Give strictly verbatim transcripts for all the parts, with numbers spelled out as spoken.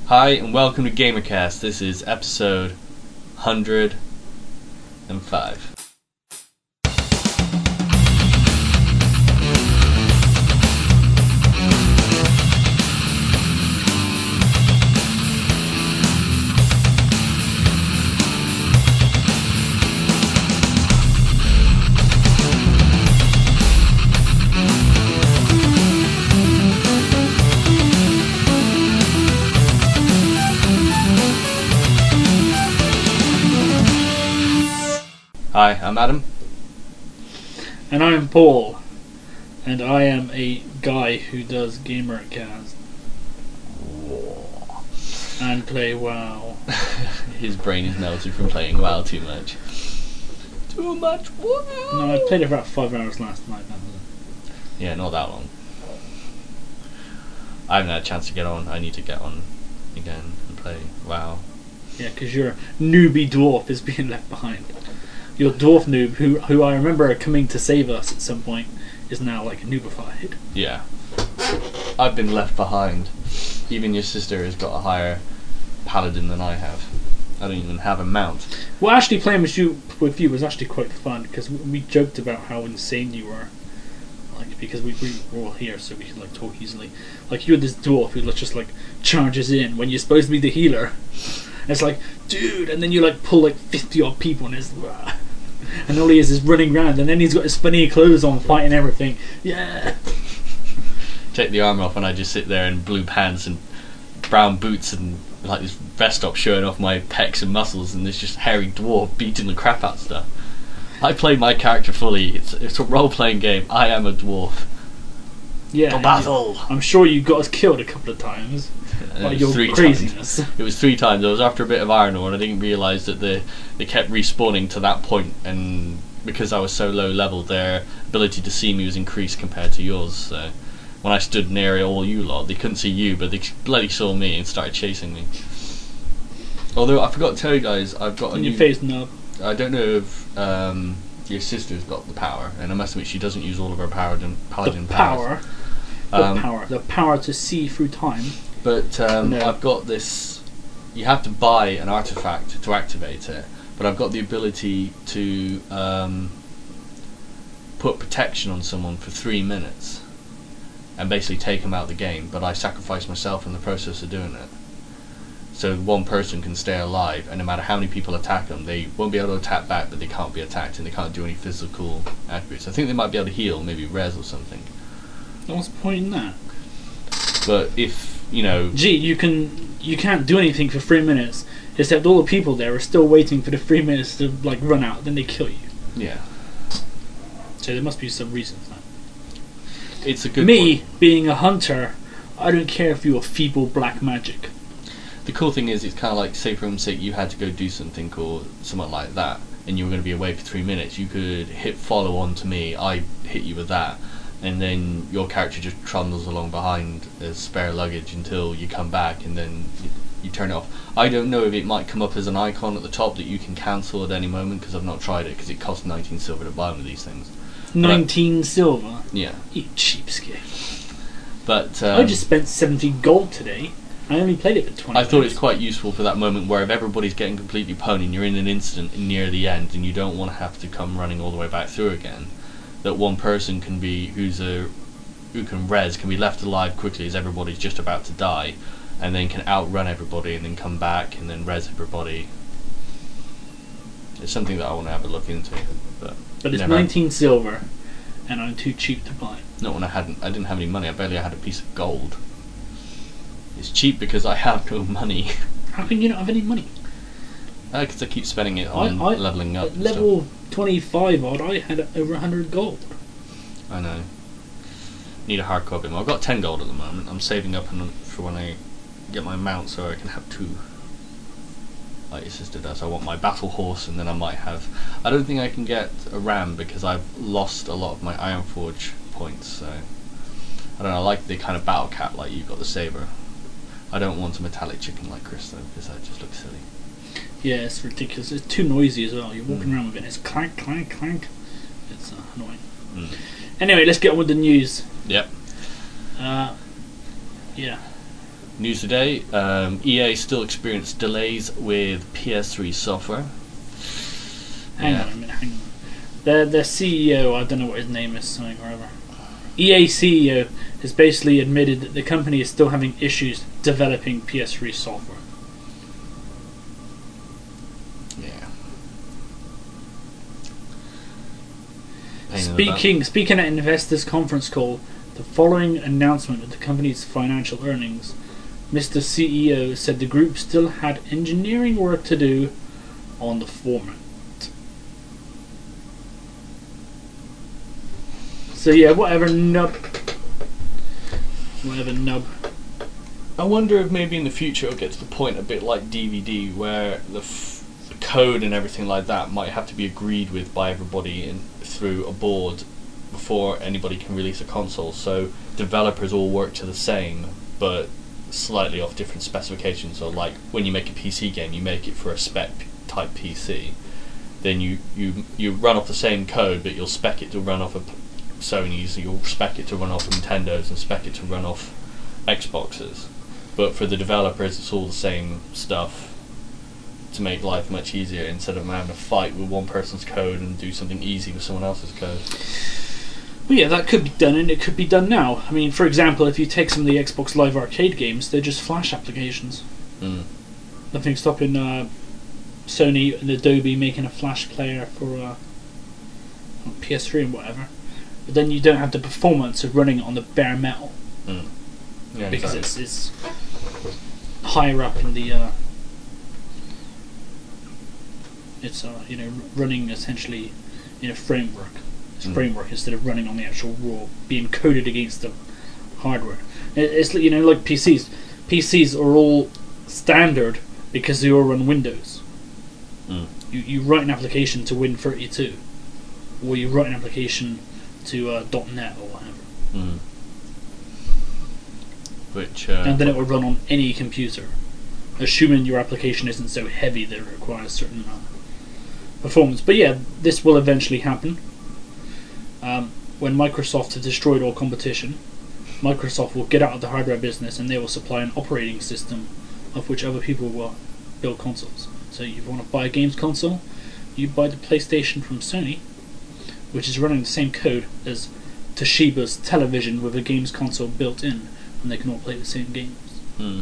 Hi and welcome to GamerCast. This is episode one hundred five. Hi, I'm Adam. And I'm Paul. And I am a guy who does GamerCast. And play WoW. His brain is melted from playing WoW too much. Too much WoW! No, I played it for about five hours last night. Yeah, not that long. I haven't had a chance to get on. I need to get on again and play WoW. Yeah, because your newbie dwarf is being left behind. Your dwarf noob, who who I remember coming to save us at some point, is now like noobified. Yeah. I've been left behind. Even your sister has got a higher paladin than I have. I don't even have a mount. Well, actually playing with you, with you was actually quite fun, because we joked about how insane you were. Like, because we, we were all here, so we could like talk easily. Like, you're this dwarf who just like charges in when you're supposed to be the healer. And it's like, dude, and then you like pull like fifty odd people and it's... And all he is is running around, and then he's got his funny clothes on, fighting everything. Yeah. Take the armor off, and I just sit there in blue pants and brown boots and like this vest top showing off my pecs and muscles, and there's just hairy dwarf beating the crap out of stuff. I play my character fully. It's it's a role playing game. I am a dwarf. Yeah. The battle. I'm sure you got us killed a couple of times. By your three craziness. Times. It was three times. I was after a bit of iron ore and I didn't realise that they, they kept respawning to that point, and because I was so low level, their ability to see me was increased compared to yours. So when I stood near all you lot, they couldn't see you, but they bloody saw me and started chasing me. Although I forgot to tell you guys, I've got a In new... your face, no. I don't know if um, your sister's got the power, and I must admit she doesn't use all of her paladin, paladin the powers. power. The Um, power. The power to see through time. But um, No. I've got this. You have to buy an artifact to activate it, but I've got the ability to um, put protection on someone for three minutes and basically take them out of the game. But I sacrifice myself in the process of doing it. So one person can stay alive, and no matter how many people attack them, they won't be able to attack back, but they can't be attacked, and they can't do any physical attributes. I think they might be able to heal, maybe res or something. What's the point in that? But if you know, Gee, you can you can't do anything for three minutes, except all the people there are still waiting for the three minutes to like run out. Then they kill you. yeah, So there must be some reason for that. it's a good Me point. being a hunter, I don't care if you're feeble black magic. The cool thing is, it's kind of like, say for instance, you had to go do something or something like that, and you were going to be away for three minutes. You could hit follow on to me. I hit you with that, and then your character just trundles along behind as spare luggage until you come back, and then you, you turn it off. I don't know if it might come up as an icon at the top that you can cancel at any moment, because I've not tried it, because it costs nineteen silver to buy one of these things. Nineteen silver. Yeah, You cheapskate. but um, I just spent seventy gold today. I only played it for twenty. I thought minutes. it's quite useful for that moment where if everybody's getting completely pwned and you're in an instant near the end and you don't want to have to come running all the way back through again, that one person can be who's a who can res can be left alive quickly as everybody's just about to die, and then can outrun everybody and then come back and then res everybody. It's something that I want to have a look into, but But it's never- nineteen silver, and I'm too cheap to buy. Not when I hadn't. I didn't have any money. I barely had a piece of gold. It's cheap because I have no money. How can you not have any money? Because I keep spending it on I, I, leveling up. At and level stuff. twenty-five odd, I had over one hundred gold. I know. Need a hard copy. I've got ten gold at the moment. I'm saving up an- for when I get my mount so I can have two. Like your sister does. I want my battle horse, and then I might have. I don't think I can get a ram because I've lost a lot of my Ironforge points. So I don't know. I like the kind of battle cat like you've got the saber. I don't want a metallic chicken like Chris though, because that just looks silly. Yeah, it's ridiculous. It's too noisy as well. You're walking Mm. around with it, it's clank, clank, clank. It's uh, annoying. Mm. Anyway, let's get on with the news. Yep. Uh, yeah. News today, um, E A still experienced delays with P S three software. Hang Yeah. on a minute, hang on. Their, their C E O, I don't know what his name is, something or other. E A C E O has basically admitted that the company is still having issues developing P S three software. Yeah. Pain in the butt. Speaking, speaking at an investors conference call, the following announcement of the company's financial earnings, Mister C E O said the group still had engineering work to do on the format. So yeah, whatever nub, whatever nub. I wonder if maybe in the future it'll get to the point a bit like D V D, where the, f- the code and everything like that might have to be agreed with by everybody in, through a board before anybody can release a console. So developers all work to the same, but slightly off different specifications. So like when you make a P C game, you make it for a spec type P C. Then you, you, you run off the same code, but you'll spec it to run off a Sony's, you'll spec it to run off Nintendo's, and spec it to run off Xboxes. But for the developers, it's all the same stuff to make life much easier, instead of having to fight with one person's code and do something easy with someone else's code. Well, yeah, that could be done, and it could be done now. I mean, for example, if you take some of the Xbox Live Arcade games, they're just Flash applications. Mm. Nothing stopping uh, Sony and Adobe making a Flash player for uh, P S three and whatever. But then you don't have the performance of running it on the bare metal. Mm. Yeah, Because exactly. it's, it's higher up in the... Uh, it's, uh, you know, running essentially in a framework. It's Mm. framework instead of running on the actual raw, being coded against the hardware. It, it's, you know, like P Cs. P Cs are all standard because they all run Windows. Mm. You, you write an application to Win thirty-two, or you write an application to uh, .NET or whatever, Mm. Which, uh, and then it will run on any computer, assuming your application isn't so heavy that it requires certain uh, performance. But yeah, this will eventually happen. Um, when Microsoft has destroyed all competition, Microsoft will get out of the hardware business and they will supply an operating system of which other people will build consoles. So you want to buy a games console, you buy the PlayStation from Sony, which is running the same code as Toshiba's television with a games console built in, and they can all play the same games. Mm.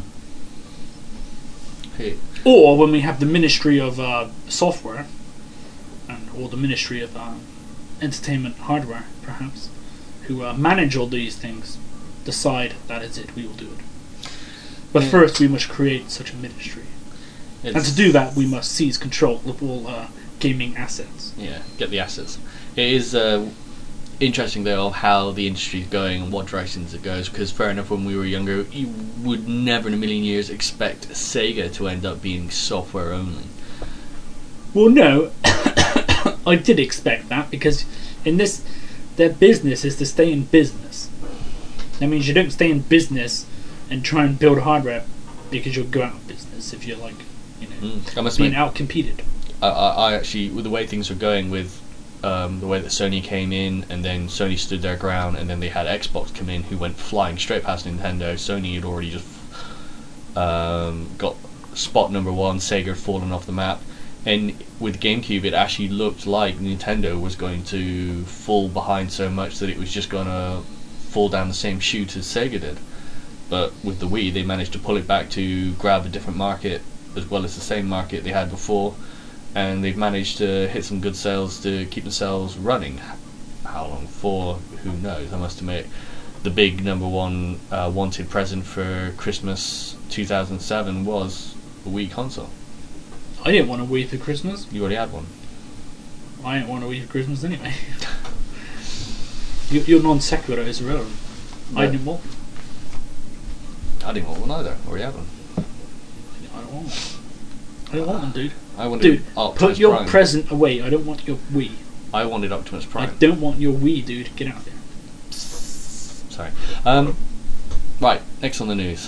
Hey. Or when we have the Ministry of uh, Software, and or the Ministry of uh, Entertainment Hardware, perhaps, who uh, manage all these things, decide that is it, we will do it. But Yeah. first we must create such a ministry. It's, And to do that we must seize control of all uh, gaming assets. yeah, get the assets. It is uh, interesting though of how the industry is going and what directions it goes, because fair enough, when we were younger you would never in a million years expect Sega to end up being software only. Well, no, I did expect that, because in this, their business is to stay in business. That means you don't stay in business and try and build hardware, because you'll go out of business if you're like, you know, Mm. I must being admit, out competed. I, I, I actually, with the way things were going, with um, the way that Sony came in, and then Sony stood their ground, and then they had Xbox come in, who went flying straight past Nintendo. Sony had already just um, got spot number one. Sega had fallen off the map, and with GameCube, it actually looked like Nintendo was going to fall behind so much that it was just going to fall down the same chute as Sega did. But with the Wii, they managed to pull it back to grab a different market as well as the same market they had before, and they've managed to hit some good sales to keep themselves running. How long for? Who knows? I must admit, the big number one uh, wanted present for Christmas two thousand seven was the Wii console. I didn't want a Wii for Christmas. You already had one. I didn't want a Wii for Christmas anyway. your, your non sequitur is irrelevant. I Yeah. didn't want. I didn't want one either. Already had one. I don't want one. I don't want one, dude. I wanted Dude, Optimus put your Prime. present away. I don't want your Wii. I wanted Optimus I Prime. don't want your Wii, dude. Get out of there. Sorry. Um, right. Next on the news.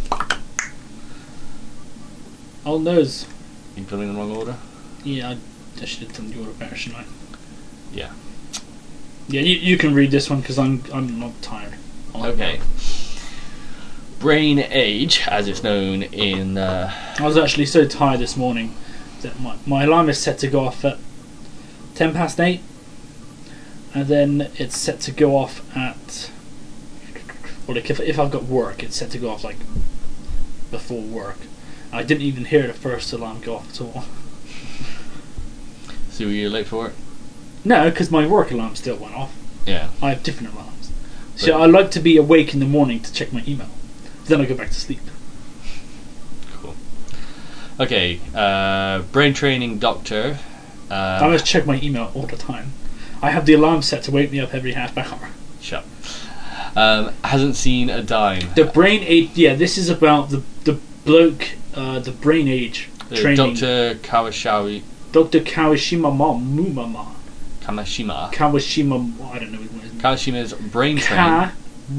Old nose. You put it in the wrong order. Yeah, I, I should have done the order better, shouldn't I? Yeah. Yeah, you, you can read this one because I'm I'm not tired. I'll- Okay. Brain Age, as it's known in. Uh, I was actually so tired this morning that my, my alarm is set to go off at ten past eight, and then it's set to go off at. Well, like if if I've got work, it's set to go off like before work. I didn't even hear the first alarm go off at all. so you're late for work? No, because my work alarm still went off. Yeah. I have different alarms. So but I like to be awake in the morning to check my email. Then I go back to sleep. Cool. Okay, uh, brain training doctor. Uh, I must check my email all the time. I have the alarm set to wake me up every half hour. Shut. Um, hasn't seen a dime. The brain age. Yeah, this is about the the bloke. Uh, the brain age uh, training. Doctor Kawashima. Doctor Kawashima Mumama. Kamashima. Kawashima. I don't know his name. Kawashima's brain training.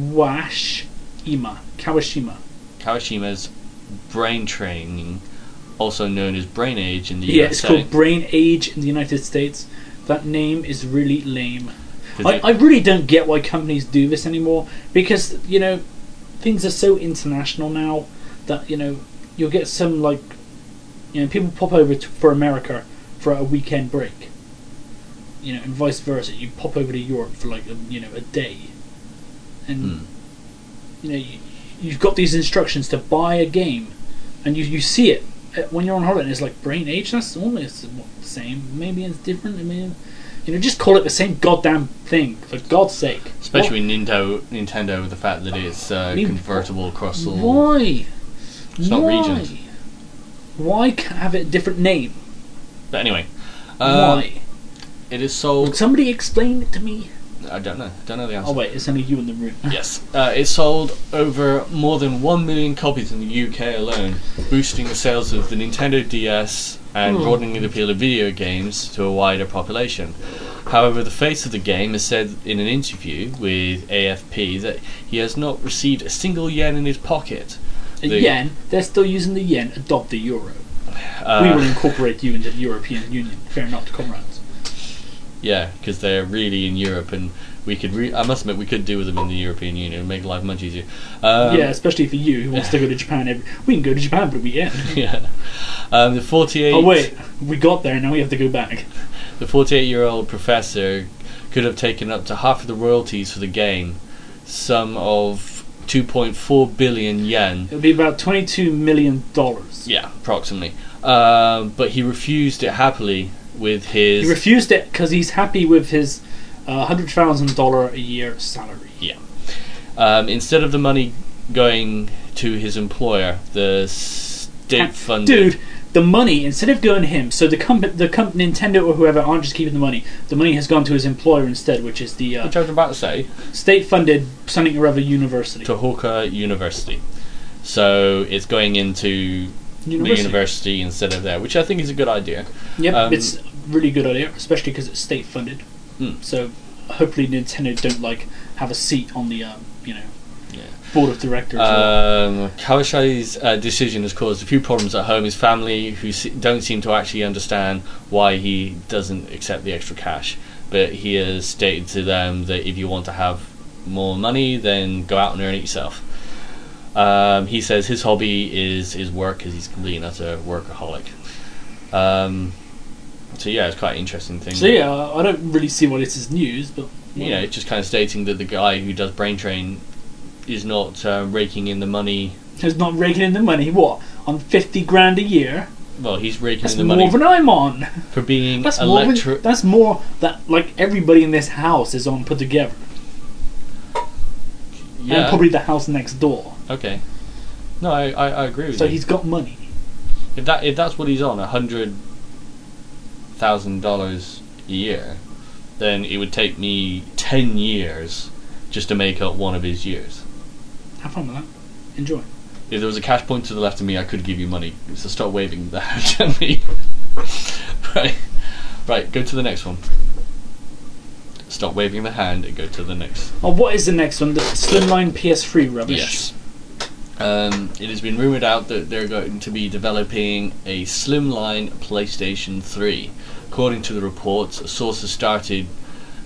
Kawashima. Kawashima. Kawashima's brain training, also known as Brain Age in the yeah, U S A. It's called Brain Age in the United States. That name is really lame. I, I really don't get why companies do this anymore, because, you know, things are so international now that, you know, you'll get some, like, you know, people pop over to, for America for a weekend break, you know, and vice versa. You pop over to Europe for, like, a, you know, a day, and, hmm. you know, you, you've got these instructions to buy a game, and you, you see it when you're on holiday, and it's like, Brain Age, that's almost the same, maybe it's different, I mean... You know, just call it the same goddamn thing, for God's sake. Especially with Nintendo, Nintendo, with the fact that it's uh, I mean, convertible across all. Why? It's not Why? regions. Why can't have it a different name? But anyway, um, why? It is sold. Would somebody explain it to me? I don't know. Don't know the answer. Oh wait, it's only you in the room. Yes, uh, it sold over more than one million copies in the U K alone, boosting the sales of the Nintendo D S and broadening the appeal of video games to a wider population. However, the face of the game has said in an interview with A F P that he has not received a single yen in his pocket. A the, yen? They're still using the yen. Adopt the euro. Uh, we will incorporate you into the European Union. Fair enough, comrades. Yeah, because they're really in Europe, and we could. Re- I must admit, we could do with them in the European Union and make life much easier. Um, yeah, especially for you who wants to go to Japan. Every- we can go to Japan for a weekend. Yeah. Um, the forty-eight. Oh wait, we got there. Now we have to go back. The forty-eight-year-old professor could have taken up to half of the royalties for the game, sum of two point four billion yen. It would be about twenty-two million dollars. Yeah, approximately. Um, but he refused it happily with his. He refused it because he's happy with his uh, hundred thousand dollar a year salary. Yeah. Um, instead of the money going to his employer, the state funded. Dude, the money, instead of going to him, so the company, the com- Nintendo or whoever aren't just keeping the money. The money has gone to his employer instead, which is the uh, which I was about to say, state-funded something or other university. Tohoku University. So it's going into university. the university instead of there, which I think is a good idea. Yep, um, it's a really good idea, especially because it's state-funded. Mm. So hopefully Nintendo don't like have a seat on the um, you know yeah. board of directors. Um, Kawashi's uh, decision has caused a few problems at home. His family, who se- don't seem to actually understand why he doesn't accept the extra cash, but he has stated to them that if you want to have more money, then go out and earn it yourself. Um, he says his hobby is his work, because he's completely not a workaholic. Um, so yeah, it's quite an interesting thing. So yeah, I don't really see why this is news, but you know, it's just kind of stating that the guy who does Brain Train is not uh, raking in the money. He's not raking in the money. What, on fifty grand a year? Well, he's raking That's in the more money than I'm on. for being That's more. electro- Than, that's more that like everybody in this house is on put together, yeah. and probably the house next door. Okay. No, I, I, I agree with So you. he's got money. If that if that's what he's on, a hundred thousand dollars a year, then it would take me ten years just to make up one of his years. Have fun with that. Enjoy. If there was a cash point to the left of me, I could give you money. So stop waving the hand at me. right, right. Go to the next one. Stop waving the hand and go to the next. Oh, what is the next one? The slimline P S three rubbish. Yes. Um, it has been rumoured out that they're going to be developing a slimline PlayStation three. According to the reports, a source has started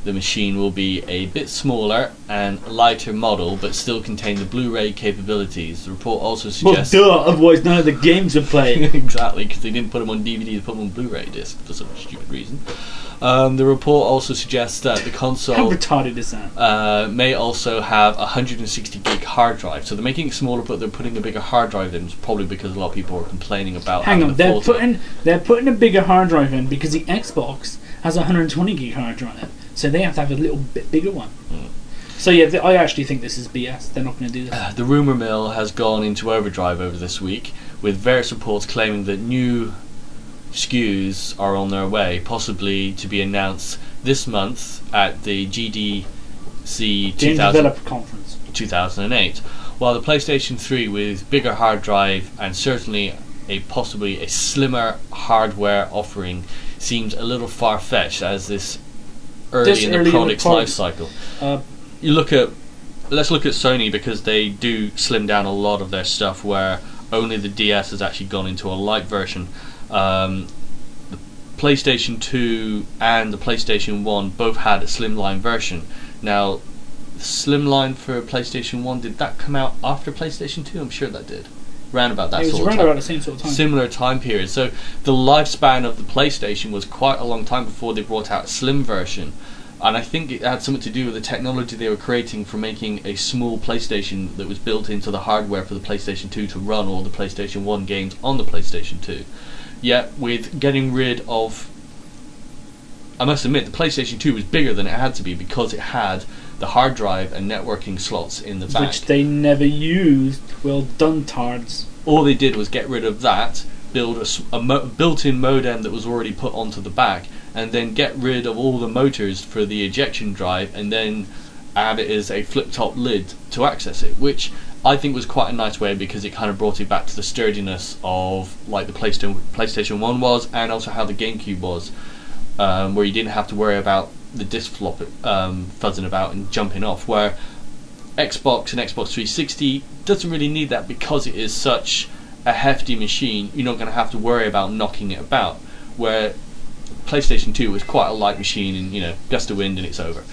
the machine will be a bit smaller and lighter model, but still contain the Blu-ray capabilities. The report also suggests... Well, duh, otherwise none of the games are played. Exactly, because they didn't put them on D V D, they put them on Blu-ray disc for some stupid reason. Um, the report also suggests that the console... How retarded is that? Uh, may also have a one hundred sixty gig hard drive. So they're making it smaller, but they're putting a bigger hard drive in, probably because a lot of people are complaining about Hang having on, a they're Forza. putting, they're putting a bigger hard drive in because the Xbox has a one hundred twenty gig hard drive. So they have to have a little bit bigger one. Mm. So yeah, th- I actually think this is B S. They're not going to do this. Uh, the rumour mill has gone into overdrive over this week, with various reports claiming that new S K Us are on their way, possibly to be announced this month at the G D C Game Developer Conference. two thousand eight. While the PlayStation three with bigger hard drive and certainly a possibly a slimmer hardware offering seems a little far-fetched as this early This in the early in the product's product. life cycle. Uh, You look at, let's look at Sony, because they do slim down a lot of their stuff, where only the D S has actually gone into a light version. Um, the PlayStation two and the PlayStation one both had a slimline version. Now, the slimline for PlayStation one, did that come out after PlayStation two? I'm sure that did. Round about that it was sort of around time. about the same sort of time. Similar time period. So the lifespan of the PlayStation was quite a long time before they brought out a slim version. And I think it had something to do with the technology they were creating for making a small PlayStation that was built into the hardware for the PlayStation two to run all the PlayStation one games on the PlayStation two. Yet, with getting rid of... I must admit, the PlayStation two was bigger than it had to be because it had the hard drive and networking slots in the back. Which they never used. Well done, tards. All they did was get rid of that, build a, s- a mo- built-in modem that was already put onto the back, and then get rid of all the motors for the ejection drive, and then add it as a flip-top lid to access it, which I think was quite a nice way because it kind of brought it back to the sturdiness of like the PlayStation PlayStation one was, and also how the GameCube was, um, where you didn't have to worry about the disc flop um, fuzzing about and jumping off, where Xbox and Xbox three sixty doesn't really need that because it is such a hefty machine. You're not going to have to worry about knocking it about, where PlayStation two was quite a light machine, and you know, gust of wind and it's over.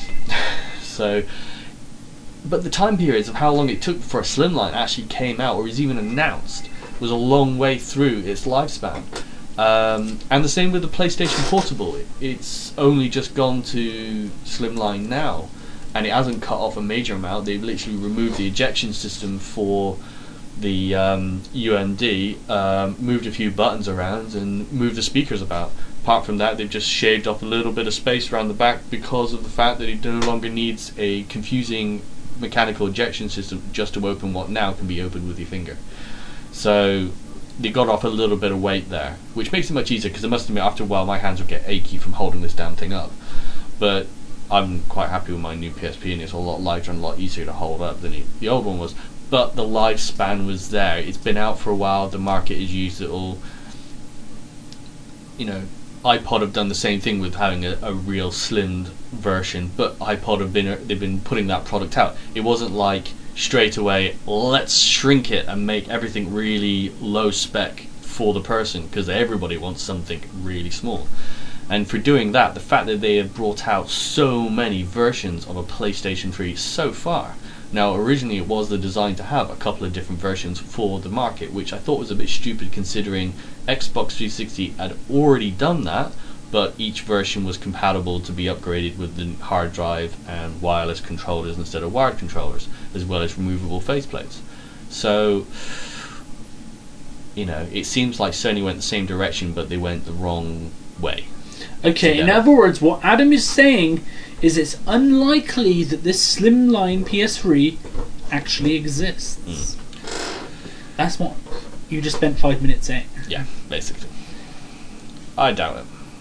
So, but the time periods of how long it took before a slimline actually came out or was even announced was a long way through its lifespan. Um, and the same with the PlayStation Portable. It, it's only just gone to slimline now, and it hasn't cut off a major amount. They've literally removed the ejection system for the um, U M D, um, moved a few buttons around, and moved the speakers about. Apart from that, they've just shaved off a little bit of space around the back because of the fact that it no longer needs a confusing mechanical ejection system just to open what now can be opened with your finger. So they got off a little bit of weight there, which makes it much easier, because I must admit, after a while my hands would get achy from holding this damn thing up. But I'm quite happy with my new P S P, and it's a lot lighter and a lot easier to hold up than it, the old one was. But the lifespan was there. It's been out for a while. The market has used it all. You know, iPod have done the same thing with having a, a real slimmed version, but iPod have been they've been putting that product out. It wasn't like straight away, let's shrink it and make everything really low spec for the person, because everybody wants something really small. And for doing that, the fact that they have brought out so many versions of a PlayStation three so far. Now, originally it was the design to have a couple of different versions for the market, which I thought was a bit stupid considering Xbox three sixty had already done that, but each version was compatible to be upgraded with the hard drive and wireless controllers instead of wired controllers, as well as removable faceplates. So, you know, it seems like Sony went the same direction, but they went the wrong way. Okay, in Together. other words, what Adam is saying is it's unlikely that this slimline P S three actually exists. Mm. That's what you just spent five minutes saying. Yeah, basically. I doubt it.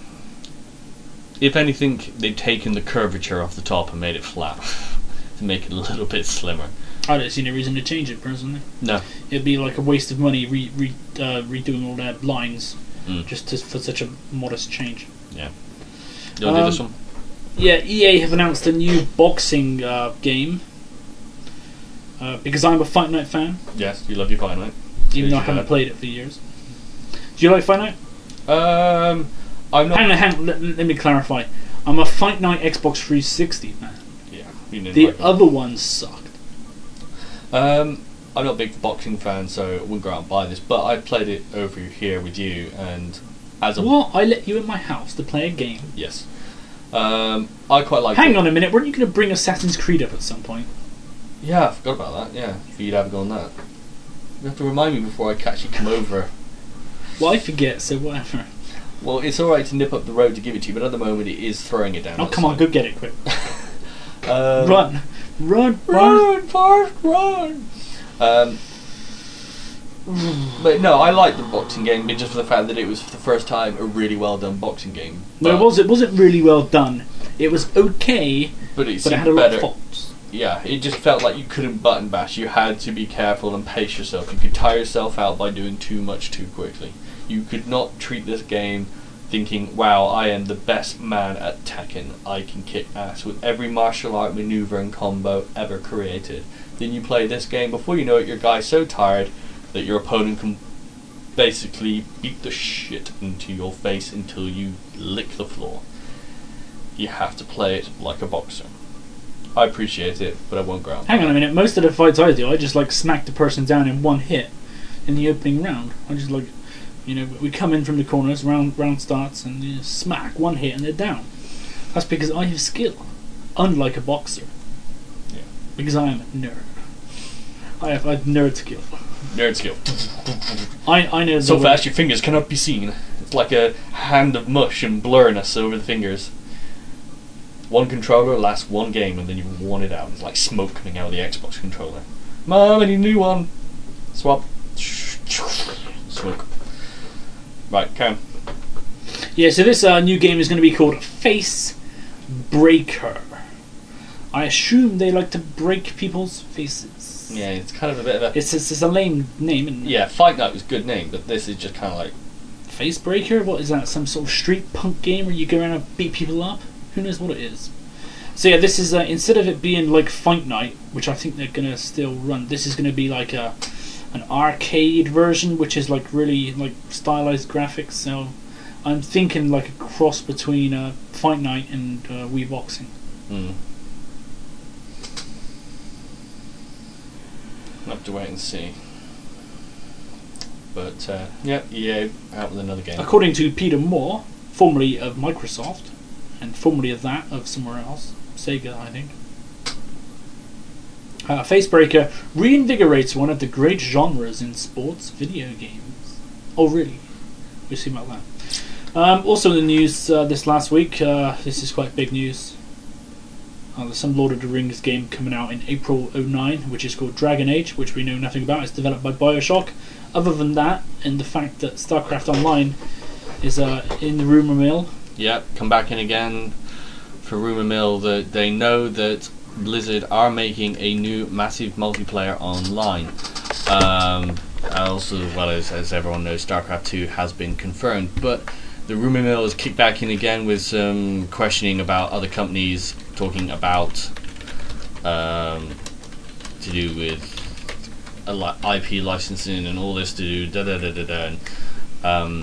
If anything, they've taken the curvature off the top and made it flat to make it a little bit slimmer. I don't see any reason to change it, personally. No. It'd be like a waste of money re, re, uh, redoing all their lines Mm. just to, for such a modest change. Yeah. You want to Um, do this one? Yeah, E A have announced a new boxing uh, game. Uh, because I'm a Fight Night fan, Yes, you love your Fight Night. even though I you haven't go. played it for years. Do you like Fight Night? Um, I'm not. Hang on, hang on, let, let me clarify. I'm a Fight Night Xbox three sixty fan. Yeah, you didn't The like it. other ones sucked. Um, I'm not a big boxing fan, so I wouldn't go out and buy this. But I played it over here with you, and as a What? I let you in my house to play a game. yes, um, I quite like. Hang it. on a minute, weren't you going to bring Assassin's Creed up at some point? Yeah, I forgot about that. Yeah, for you to have a go on that. You have to remind me before I actually come over. Well, I forget, so whatever. Well, it's all right to nip up the road to give it to you, but at the moment it is throwing it down. Oh, come on, go get it quick. um, Run. Run, run. run, Forrest, run. Um, but no, I like the boxing game, just for the fact that it was for the first time a really well done boxing game. No, But- it was. It wasn't really well done. It was okay, but it, but it seemed had a lot better. of faults. Yeah, it just felt like you couldn't button bash. You had to be careful and pace yourself. You could tire yourself out by doing too much too quickly. You could not treat this game thinking, wow, I am the best man at Tekken. I can kick ass with every martial art maneuver and combo ever created. Then you play this game, before you know it, your guy's so tired that your opponent can basically beat the shit into your face until you lick the floor. You have to play it like a boxer. I appreciate it, but I won't go out. Hang on a minute. Most of the fights I do, I just like smack the person down in one hit in the opening round. I just like, you know, we come in from the corners, round round starts, and you just smack one hit and they're down. That's because I have skill, unlike a boxer. Yeah. Because I am a nerd. I have, I have nerd skill. Nerd skill. I I know the So way- fast your fingers cannot be seen. It's like a hand of mush and blurriness over the fingers. One controller lasts one game and then you've worn it out. It's like smoke coming out of the Xbox controller. Mum, I need a new one. Swap. Smoke. Right, Cam. Yeah, so this uh, new game is going to be called Face Breaker. I assume they like to break people's faces. Yeah, it's kind of a bit of a... It's it's, it's a lame name, isn't it? Yeah, Fight Night was a good name, but this is just kind of like... Face Breaker? What is that? Some sort of street punk game where you go around and beat people up? Who knows what it is? So yeah, this is uh, instead of it being like Fight Night, which I think they're gonna still run. This is gonna be like a an arcade version, which is like really like stylized graphics. So I'm thinking like a cross between uh, Fight Night and uh, Wii Boxing. Mm. I'll have to wait and see. But, uh, yeah, E A out with another game. According to Peter Moore, formerly of Microsoft, and formerly of that of somewhere else, Sega, I think. Uh, Facebreaker reinvigorates one of the great genres in sports video games. Oh, really? We'll see about that. Um, also in the news uh, this last week, uh, this is quite big news. Uh, there's some Lord of the Rings game coming out in April oh nine, which is called Dragon Age, which we know nothing about. It's developed by Bioshock. Other than that, and the fact that StarCraft Online is uh, in the rumour mill. Yep, come back in again for rumour mill that they know that Blizzard are making a new massive multiplayer online. Um, also, as well as, as everyone knows, StarCraft two has been confirmed. But the rumour mill has kicked back in again with some questioning about other companies talking about um, to do with a li- I P licensing and all this to do da da da da da. And, um,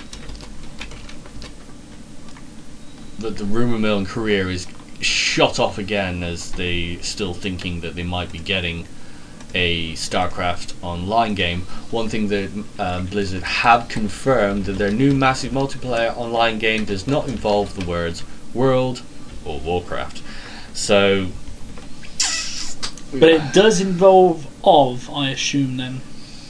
But the rumour mill in Korea is shot off again as they still thinking that they might be getting a StarCraft online game. One thing that um, Blizzard have confirmed that their new massive multiplayer online game does not involve the words World or Warcraft. So, But it does involve of, I assume then.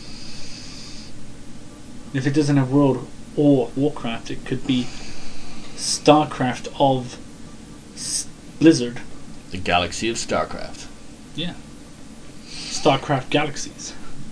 If it doesn't have World or Warcraft, it could be StarCraft of S- Blizzard. the galaxy of StarCraft. Yeah. StarCraft Galaxies.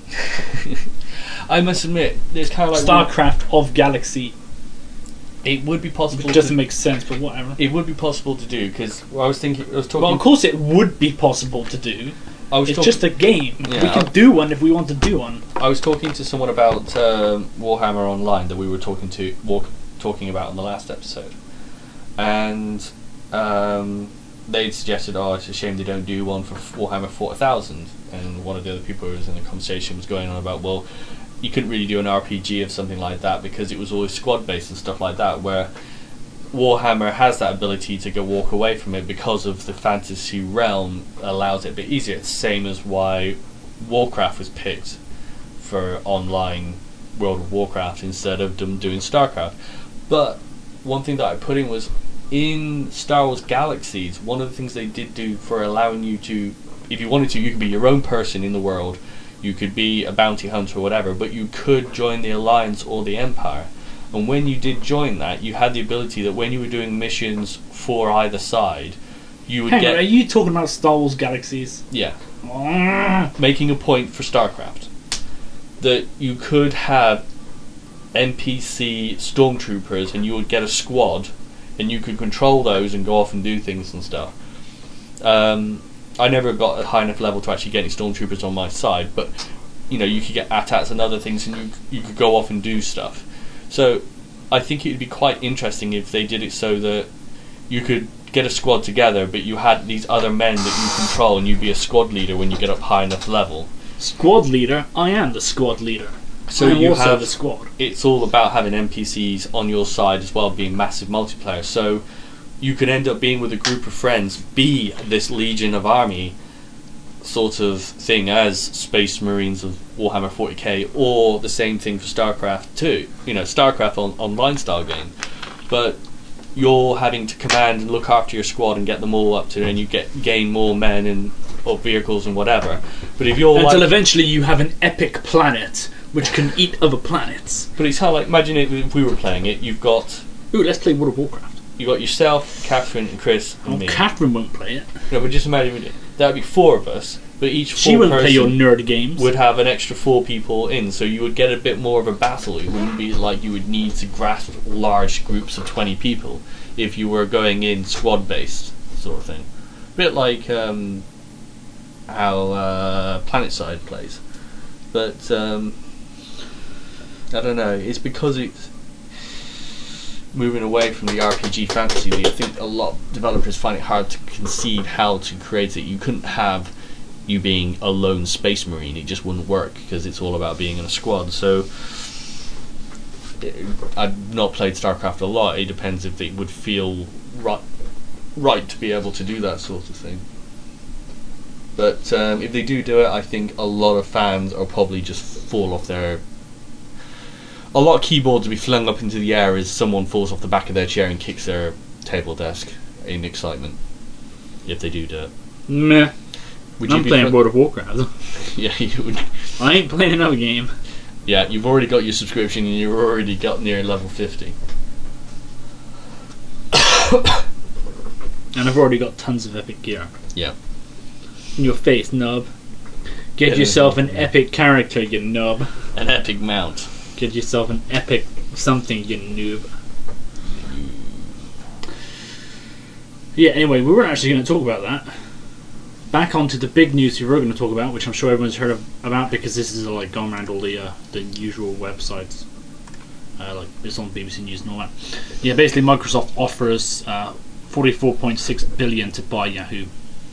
I must admit, there's kind of like StarCraft of Galaxy. it would be possible. It doesn't to, make sense, but whatever. It would be possible to do because I was thinking. I was talking. Well, of course it would be possible to do. I was It's talking, just a game. Yeah, we can I- do one if we want to do one. I was talking to someone about um, Warhammer Online that we were talking to walk, talking about in the last episode, and um, they'd suggested, "Oh, it's a shame they don't do one for Warhammer four thousand." And one of the other people who was in the conversation was going on about, well, you couldn't really do an R P G of something like that because it was always squad based and stuff like that. Where Warhammer has that ability to go walk away from it because of the fantasy realm allows it a bit easier. It's the same as why Warcraft was picked for online World of Warcraft instead of them doing StarCraft. But one thing that I put in was in Star Wars Galaxies, one of the things they did do for allowing you to, if you wanted to, you could be your own person in the world, you could be a bounty hunter or whatever, but you could join the Alliance or the Empire. And when you did join that, you had the ability that when you were doing missions for either side, you would Hang get... on, are you talking about Star Wars Galaxies? Yeah. Ah. Making a point for StarCraft. That you could have N P C stormtroopers and you would get a squad and you could control those and go off and do things and stuff. Um, I never got a high enough level to actually get any stormtroopers on my side, but you know, you could get A T A Ts and other things and you, you could go off and do stuff. So I think it would be quite interesting if they did it so that you could get a squad together, but you had these other men that you control and you'd be a squad leader when you get up high enough level. Squad leader? I am the squad leader. So I'm you also have the squad. It's all about having N P Cs on your side as well, being massive multiplayer. So you could end up being with a group of friends, be this Legion of Army sort of thing as Space Marines of Warhammer forty K, or the same thing for StarCraft two. You know, StarCraft on online style game, but you're having to command and look after your squad and get them all up to, and you get gain more men and or vehicles and whatever. But if you're until like, eventually you have an epic planet which can eat other planets. but it's how, like, imagine it, if we were playing it. You've got Ooh, let's play World of Warcraft. you got yourself, Catherine, and Chris, and Oh, me. Catherine won't play it. No, but just imagine we did- that would be four of us. But each four She won't person play your nerd games. would have an extra four people in, so you would get a bit more of a battle. It wouldn't be like you would need to grasp large groups of twenty people if you were going in squad based sort of thing. A bit like um, how uh, PlanetSide plays, but um, I don't know. It's because it's moving away from the R P G fantasy. I think a lot of developers find it hard to conceive how to create it. You couldn't have you being a lone space marine, it just wouldn't work because it's all about being in a squad. So it, I've not played StarCraft a lot. It depends if it would feel right, right to be able to do that sort of thing. But um, if they do do it, I think a lot of fans are probably just fall off their... A lot of keyboards will be flung up into the air as someone falls off the back of their chair and kicks their table desk in excitement. If they do do it. Meh. Would I'm you be playing fl- World of Warcraft. Yeah, you would. I ain't playing another game. Yeah, you've already got your subscription and you've already got near level fifty. And I've already got tons of epic gear. Yeah. In your face, nub. Get Yeah, yourself an yeah. epic character, you nub. An epic mount. Get yourself an epic something, you noob. Yeah, anyway, we weren't actually going to talk about that. Back onto the big news we were going to talk about, which I'm sure everyone's heard of, about because this is like gone around all the uh, the usual websites. Uh, like it's on B B C News and all that. Yeah, basically Microsoft offers uh, forty-four point six billion to buy Yahoo.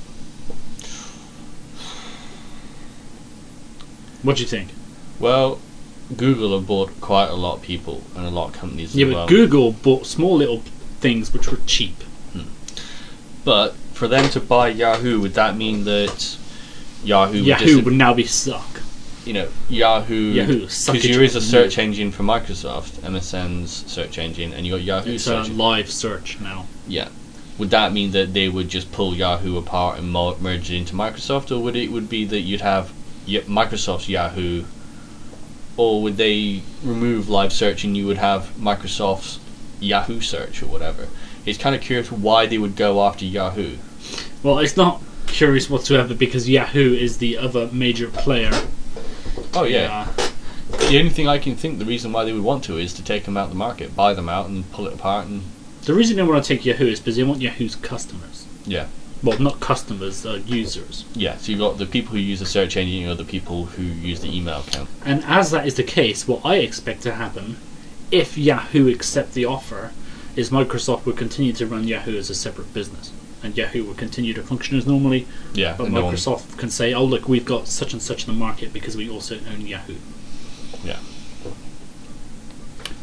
What do you think? Well, Google have bought quite a lot of people and a lot of companies Yeah, as but well. Google bought small little things which were cheap. But for them to buy Yahoo, would that mean that Yahoo would Yahoo dis- would now be suck. you know, Yahoo... Yahoo, suck Because it there is a to search you. engine for Microsoft, M S N's search engine, and you got Yahoo It's a search. live search now. Yeah. Would that mean that they would just pull Yahoo apart and mo- merge it into Microsoft, or would it would be that you'd have y- Microsoft's Yahoo, or would they remove live search and you would have Microsoft's Yahoo search or whatever? It's kind of curious why they would go after Yahoo. Well, it's not curious whatsoever because Yahoo is the other major player. Oh yeah. Uh, The only thing I can think the reason why they would want to is to take them out of the market, buy them out and pull it apart and the reason they want to take Yahoo is because they want Yahoo's customers. yeah. Well, not customers, uh, users. Yeah, so you've got the people who use the search engine, you know, the people who use the email account. And as that is the case, what I expect to happen, if Yahoo accept the offer, is Microsoft will continue to run Yahoo as a separate business. And Yahoo will continue to function as normally, Yeah, but and no one- Microsoft can say, oh look, we've got such and such in the market because we also own Yahoo. yeah.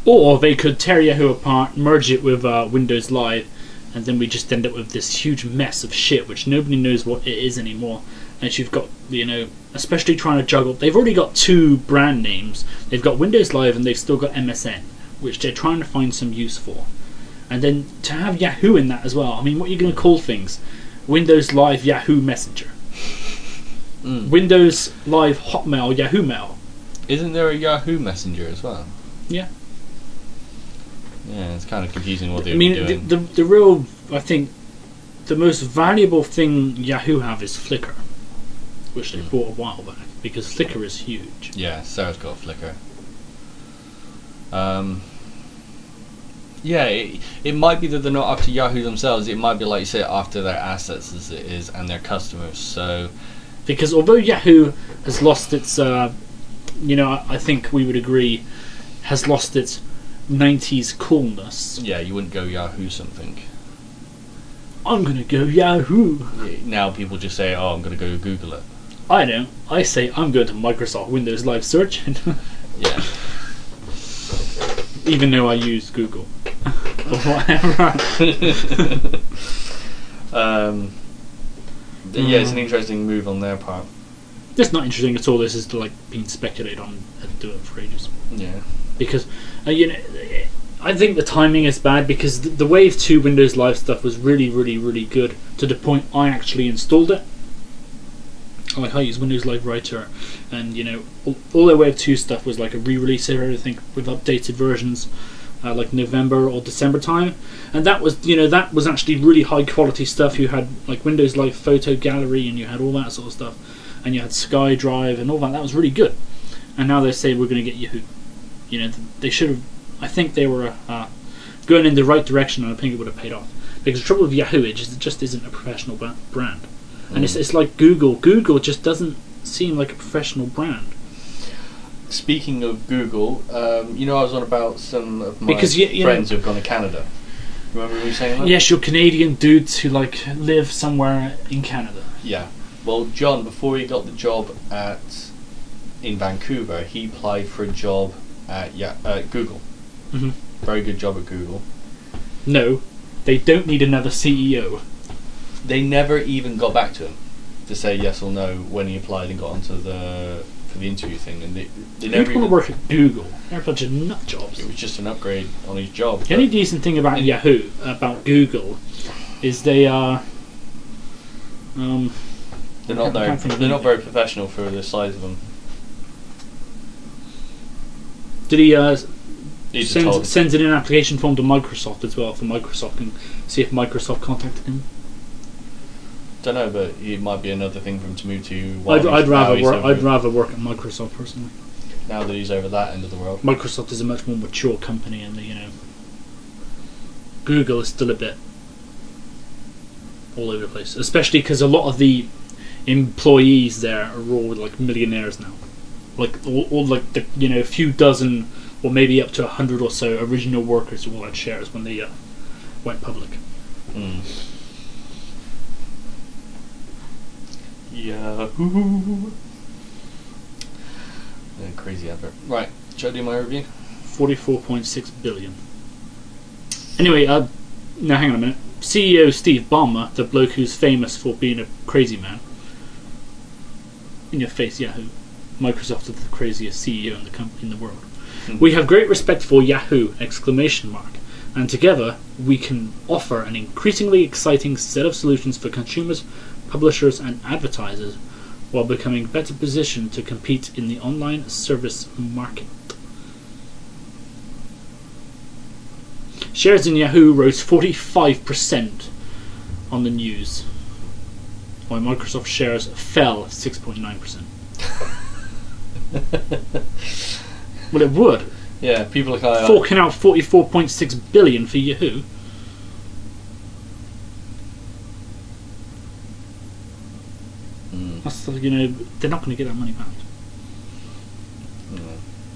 Or they could tear Yahoo apart, merge it with uh, Windows Live, and then we just end up with this huge mess of shit which nobody knows what it is anymore. And you've got, you know, especially trying to juggle. They've already got two brand names. They've got Windows Live and they've still got M S N, which they're trying to find some use for. And then to have Yahoo in that as well. I mean, what are you going to call things? Windows Live Yahoo Messenger. Mm. Windows Live Hotmail Yahoo Mail. Isn't there a Yahoo Messenger as well? Yeah. Yeah, it's kind of confusing what they're I mean, doing. The, the, the real, I think, the most valuable thing Yahoo have is Flickr, which they mm. bought a while back, because Flickr is huge. Yeah, Sarah's got Flickr. Um, yeah, it, it might be that they're not after Yahoo themselves. It might be, like you said, after their assets as it is and their customers. So, because although Yahoo has lost its, uh, you know, I think we would agree, has lost its nineties coolness. Yeah, you wouldn't go Yahoo something. I'm gonna go Yahoo. Now people just say, "Oh, I'm gonna go Google it." I don't. I say I'm going to Microsoft Windows Live Search. Yeah. Even though I use Google or whatever. um, yeah, it's an interesting move on their part. It's not interesting at all. This is like being speculated on and do it for ages. Yeah. Because uh, you know, I think the timing is bad because the, the Wave two Windows Live stuff was really, really, really good to the point I actually installed it. Like I use Windows Live Writer, and you know, all, all their Wave two stuff was like a re-release of everything with updated versions, uh, like November or December time, and that was, you know, that was actually really high quality stuff. You had like Windows Live Photo Gallery, and you had all that sort of stuff, and you had SkyDrive and all that. That was really good. And now they say we're going to get Yahoo. You know, they should have. I think they were uh, going in the right direction, and I think it would have paid off. Because the trouble with Yahoo is it just isn't a professional ba- brand. And it's it's like Google. Google just doesn't seem like a professional brand. Speaking of Google, um, you know, I was on about some of my because you, you friends know, who've gone to Canada. Remember me saying that? Yes, you're Canadian dudes who like live somewhere in Canada. Yeah. Well, John, before he got the job at in Vancouver, he applied for a job at yeah uh, Google. Mm-hmm. Very good job at Google. No, they don't need another C E O. They never even got back to him to say yes or no when he applied and got onto the for the interview thing, and they, they never want even to work at Google. They're a bunch of nut jobs. It was just an upgrade on his job. The only decent thing about Yahoo, about Google, is they are. Um, they're not very. They're not very professional for the size of them. Did he uh, He's send sends in an application form to Microsoft as well for Microsoft and see if Microsoft contacted him? Don't know, but it might be another thing for him to move to. I'd, I'd rather work. I'd rather work at Microsoft personally. Now that he's over that end of the world, Microsoft is a much more mature company, and the, you know, Google is still a bit all over the place. Especially because a lot of the employees there are all like millionaires now, like all, all like the you know a few dozen or maybe up to a hundred or so original workers who all had shares when they uh, went public. Mm. Yahoo! Yeah, crazy advert. Right, shall I do my review? Forty-four point six billion. Anyway, uh, now hang on a minute. C E O Steve Ballmer, the bloke who's famous for being a crazy man. In your face, Yahoo! Microsoft is the craziest C E O in the com- in the world. Mm-hmm. We have great respect for Yahoo! Exclamation mark, and together we can offer an increasingly exciting set of solutions for consumers, publishers, and advertisers, while becoming better positioned to compete in the online service market. Shares in Yahoo rose forty-five percent on the news, while Microsoft shares fell six point nine percent. Well, it would. Yeah, people are kind of forking out forty-four point six billion for Yahoo. Mm. That's, you know, they're not going to get that money back. No.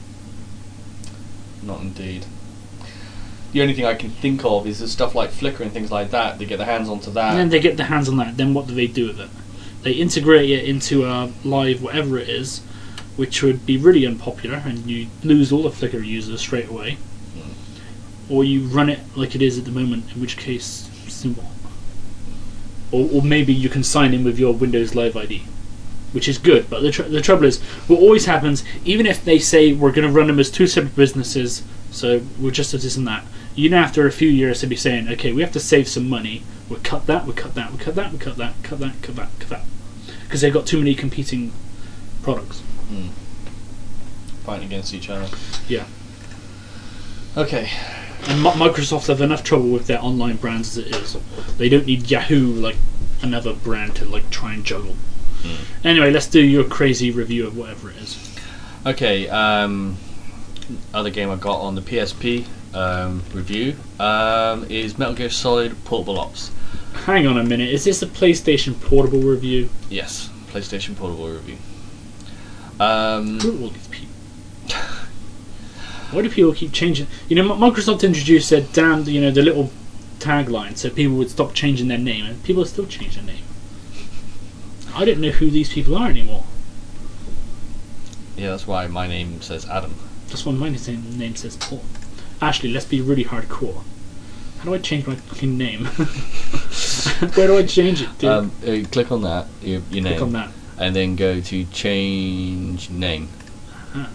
Not indeed. The only thing I can think of is the stuff like Flickr and things like that. They get their hands onto that. And then they get their hands on that. Then what do they do with it? They integrate it into a live whatever it is, which would be really unpopular, and you lose all the Flickr users straight away. or you run it like it is at the moment, in which case, simple. Or, or maybe you can sign in with your Windows Live I D, which is good. But the tr- the trouble is, what always happens, even if they say we're going to run them as two separate businesses, so we're just as this and that, you know, after a few years, they'll be saying, okay, we have to save some money. We'll cut that, we'll cut that, we'll cut that, we'll cut that, cut that, cut that, cut that. Because they've got too many competing products. Mm. Fighting against each other. Yeah. Okay. And M- Microsoft have enough trouble with their online brands as it is. They don't need Yahoo, like another brand, to like try and juggle. Mm. Anyway, let's do your crazy review of whatever it is. Okay. Um, other game I got on the P S P um, review um, is Metal Gear Solid Portable Ops. Hang on a minute. Is this a PlayStation Portable review? Yes, PlayStation Portable review. Um, Who are all these people? Why do people keep changing? You know, Microsoft introduced their damn, you know, the little tagline so people would stop changing their name, and people still change their name. I don't know who these people are anymore. Yeah, that's why my name says Adam. That's why my name says Paul. Ashley, let's be really hardcore. How do I change my fucking name? Where do I change it, dude? Um, uh, click on that, your, your name. Click on that. And then go to change name. Uh-huh.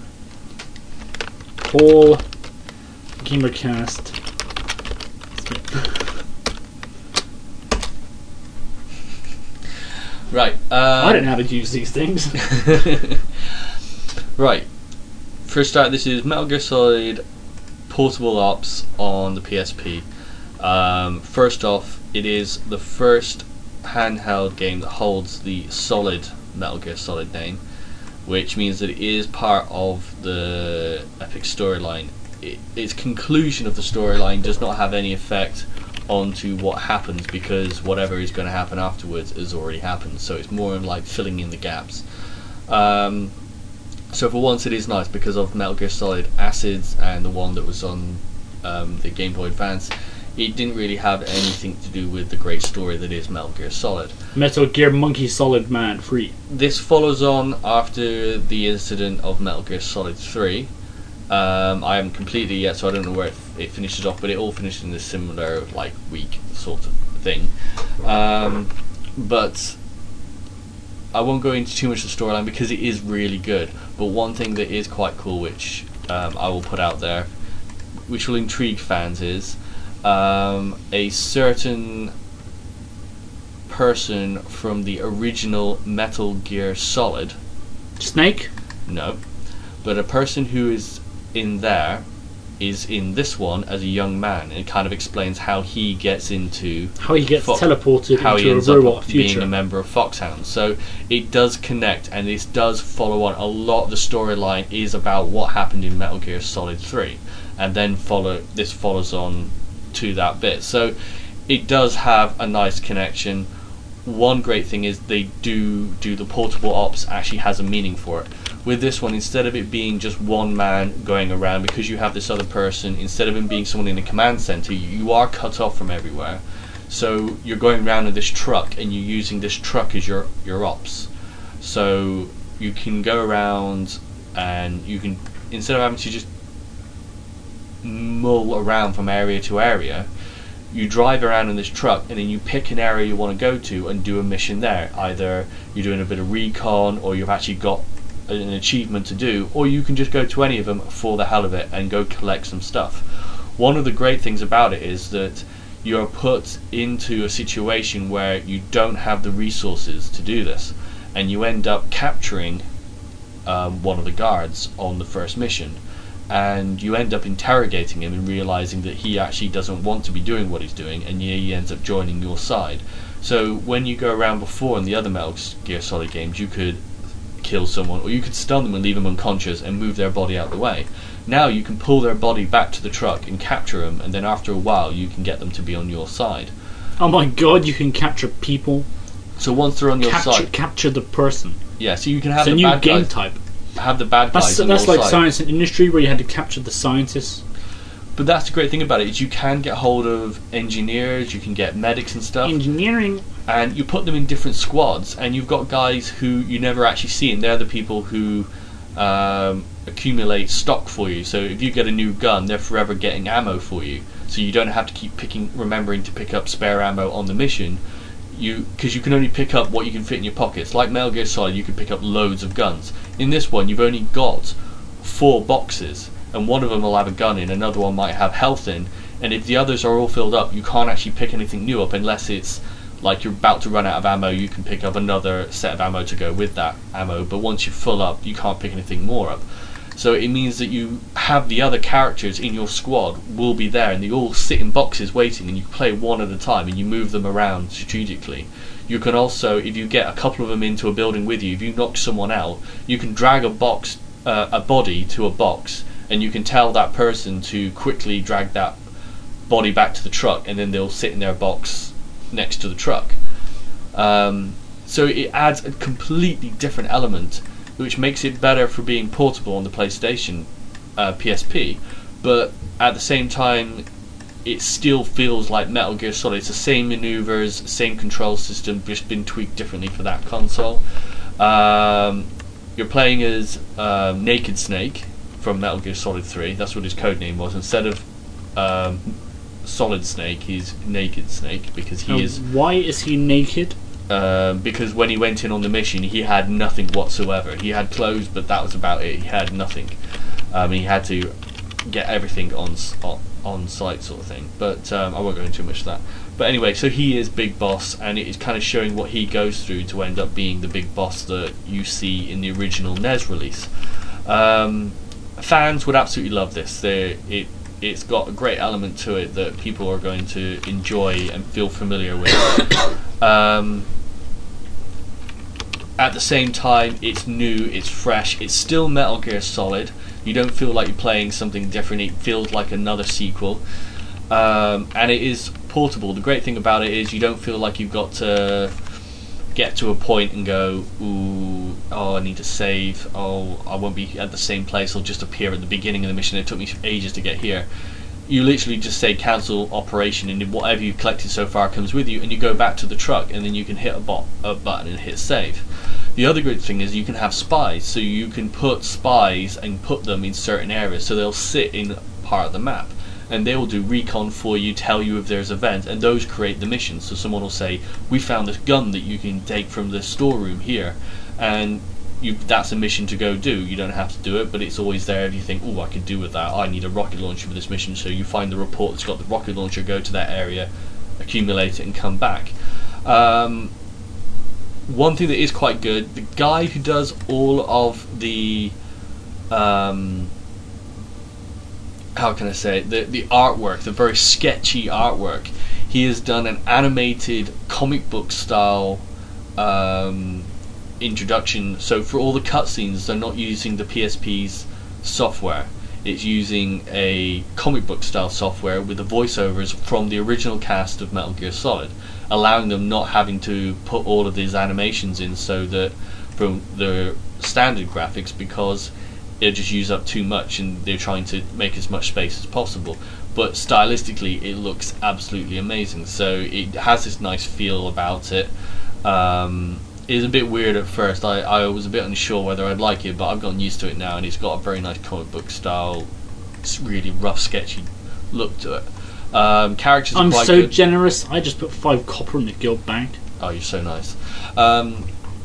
Paul Gamercast. Right. Um, I don't know how to use these things. Right. For a start, this is Metal Gear Solid Portable Ops on the P S P. Um, first off, it is the first handheld game that holds the Solid Metal Gear Solid name, which means that it is part of the epic storyline. It, its conclusion of the storyline does not have any effect onto what happens, because whatever is going to happen afterwards has already happened, so it's more like filling in the gaps. Um, so for once it is nice, because of Metal Gear Solid Acids and the one that was on um, the Game Boy Advance, it didn't really have anything to do with the great story that is Metal Gear Solid. Metal Gear Monkey Solid Man three. This follows on after the incident of Metal Gear Solid three. Um, I haven't completed it yet, so I don't know where it, it finishes off, but it all finished in this similar like week sort of thing. Um, but I won't go into too much of the storyline because it is really good. But one thing that is quite cool, which um, I will put out there, which will intrigue fans, is um, a certain person from the original Metal Gear Solid. Snake? No. But a person who is in there is in this one as a young man, and it kind of explains how he gets into how he gets Fo- teleported how into he ends a robot up future. being a member of Foxhound. So it does connect, and this does follow on. A lot of the storyline is about what happened in Metal Gear Solid three, and then follow this follows on to that bit. So it does have a nice connection. One great thing is they do do the portable ops actually has a meaning for it. With this one, instead of it being just one man going around, because you have this other person, instead of him being someone in a command center, you are cut off from everywhere. So you're going around in this truck, and you're using this truck as your your ops. So you can go around, and you can, instead of having to just mull around from area to area, you drive around in this truck, and then you pick an area you want to go to and do a mission there. Either you're doing a bit of recon, or you've actually got an achievement to do, or you can just go to any of them for the hell of it and go collect some stuff. One of the great things about it is that you're put into a situation where you don't have the resources to do this, and you end up capturing um, one of the guards on the first mission, and you end up interrogating him and realizing that he actually doesn't want to be doing what he's doing, and he ends up joining your side. So when you go around before in the other Metal Gear Solid games, you could kill someone, or you could stun them and leave them unconscious and move their body out the way. Now you can pull their body back to the truck and capture them, and then after a while you can get them to be on your side. Oh my god, you can capture people. So once they're on your capture, side, capture the person. Yeah, so you can have it's the a new bad game guys, type. Have the bad guys That's, on that's your like side. Science and Industry, where you had to capture the scientists. But that's the great thing about it, is you can get hold of engineers, you can get medics and stuff. Engineering. And you put them in different squads, and you've got guys who you never actually see, and they're the people who um, accumulate stock for you. So if you get a new gun, they're forever getting ammo for you. So you don't have to keep picking, remembering to pick up spare ammo on the mission. You, because you can only pick up what you can fit in your pockets. Like Metal Gear Solid, you can pick up loads of guns. In this one, you've only got four boxes, and one of them will have a gun in, another one might have health in, and if the others are all filled up, you can't actually pick anything new up unless it's like you're about to run out of ammo. You can pick up another set of ammo to go with that ammo, but once you're full up, you can't pick anything more up. So it means that you have the other characters in your squad will be there, and they all sit in boxes waiting, and you play one at a time, and you move them around strategically. You can also, if you get a couple of them into a building with you, if you knock someone out, you can drag a box, uh, a body to a box, and you can tell that person to quickly drag that body back to the truck, and then they'll sit in their box next to the truck. Um, so it adds a completely different element, which makes it better for being portable on the PlayStation uh, P S P, but at the same time it still feels like Metal Gear Solid. It's the same maneuvers, same control system, just been tweaked differently for that console. Um, you're playing as uh, Naked Snake from Metal Gear Solid three, that's what his code name was. Instead of um, Solid Snake, he's Naked Snake, because he now, is... Why is he naked? Um, because when he went in on the mission, he had nothing whatsoever. He had clothes, but that was about it. He had nothing. Um, he had to get everything on on, on site, sort of thing. But um, I won't go into too much of that. But anyway, so he is Big Boss, and it is kind of showing what he goes through to end up being the Big Boss that you see in the original N E S release. Um, fans would absolutely love this. They're, it it's got a great element to it that people are going to enjoy and feel familiar with. Um, At the same time, it's new, it's fresh, it's still Metal Gear Solid. You don't feel like you're playing something different, it feels like another sequel. Um, and it is portable. The great thing about it is you don't feel like you've got to get to a point and go, ooh, oh, I need to save, oh, I won't be at the same place, I'll just appear at the beginning of the mission, it took me ages to get here. You literally just say cancel operation, and whatever you've collected so far comes with you, and you go back to the truck, and then you can hit a, bot, a button and hit save. The other great thing is you can have spies, so you can put spies and put them in certain areas, so they'll sit in part of the map, and they will do recon for you, tell you if there's events, and those create the missions. So someone will say, we found this gun that you can take from the storeroom here, and You, that's a mission to go do. You don't have to do it, but it's always there if you think, oh, I could do with that, I need a rocket launcher for this mission, so you find the report that's got the rocket launcher, go to that area, accumulate it, and come back. Um, one thing that is quite good, the guy who does all of the um, how can I say it, the, the artwork, the very sketchy artwork, he has done an animated comic book style um, introduction. So for all the cutscenes, they're not using the P S P's software, it's using a comic book style software with the voiceovers from the original cast of Metal Gear Solid, allowing them not having to put all of these animations in so that from the standard graphics, because it'll just use up too much and they're trying to make as much space as possible. But stylistically it looks absolutely amazing, so it has this nice feel about it. um, It's a bit weird at first. I, I was a bit unsure whether I'd like it, but I've gotten used to it now, and it's got a very nice comic book style, it's really rough, sketchy look to it. Um, characters are I'm quite so good. generous, I just put five copper in the guild bank. Oh, you're so nice. Um,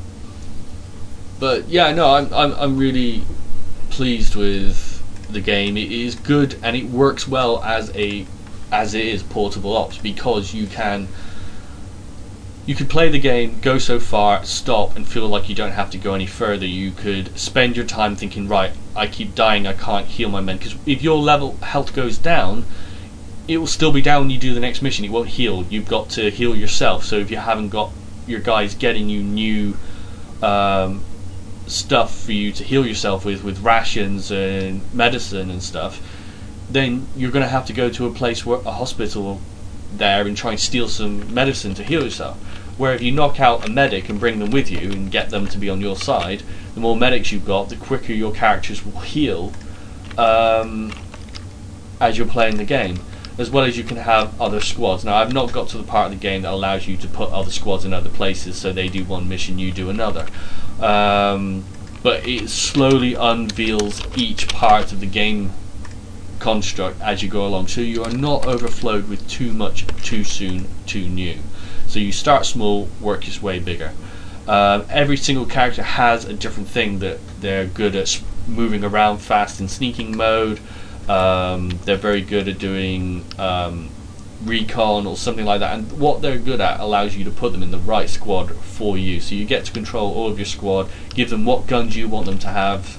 but yeah, no, I'm, I'm I'm really pleased with the game. It is good, and it works well as a as it is portable ops, because you can. You could play the game, go so far, stop, and feel like you don't have to go any further. You could spend your time thinking, right, I keep dying, I can't heal my men. Because if your level health goes down, it will still be down when you do the next mission. It won't heal. You've got to heal yourself. So if you haven't got your guys getting you new um, stuff for you to heal yourself with, with rations and medicine and stuff, then you're going to have to go to a place, where a hospital there, and try and steal some medicine to heal yourself. Where if you knock out a medic and bring them with you and get them to be on your side, the more medics you've got, the quicker your characters will heal um, as you're playing the game. As well as you can have other squads. Now, I've not got to the part of the game that allows you to put other squads in other places, so they do one mission, you do another. Um, but it slowly unveils each part of the game construct as you go along, so you are not overflowed with too much too soon, too new. So you start small, work your way bigger. Um, every single character has a different thing that they're good at: moving around fast in sneaking mode. Um, they're very good at doing um, recon or something like that, and what they're good at allows you to put them in the right squad for you, so you get to control all of your squad, give them what guns you want them to have,